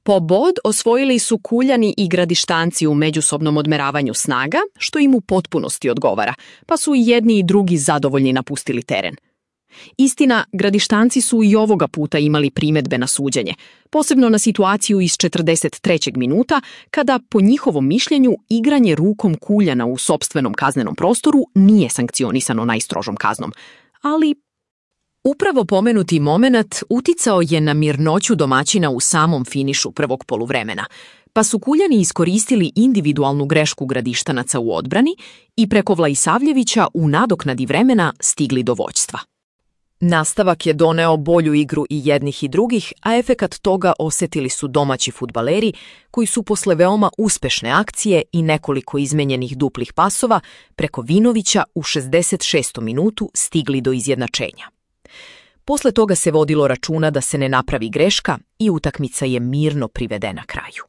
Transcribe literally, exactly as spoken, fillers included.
Po bod osvojili su Kuljani i Gradištanci u međusobnom odmeravanju snaga, što im u potpunosti odgovara, pa su i jedni i drugi zadovoljni napustili teren. Istina, Gradištanci su i ovoga puta imali primjedbe na suđenje, posebno na situaciju iz četrdeset trećeg minuta, kada, po njihovom mišljenju, igranje rukom Kuljana u sopstvenom kaznenom prostoru nije sankcionisano najstrožom kaznom. Ali upravo pomenuti momenat uticao je na mirnoću domaćina u samom finišu prvog poluvremena, pa su Kuljani iskoristili individualnu grešku Gradištanaca u odbrani i preko Vlaisavljevića u nadoknadi vremena stigli do vođstva. Nastavak je doneo bolju igru i jednih i drugih, a efekat toga osjetili su domaći fudbaleri koji su posle veoma uspešne akcije i nekoliko izmenjenih duplih pasova preko Vinovića u šezdeset šestom minutu stigli do izjednačenja. Posle toga se vodilo računa da se ne napravi greška i utakmica je mirno privedena kraju.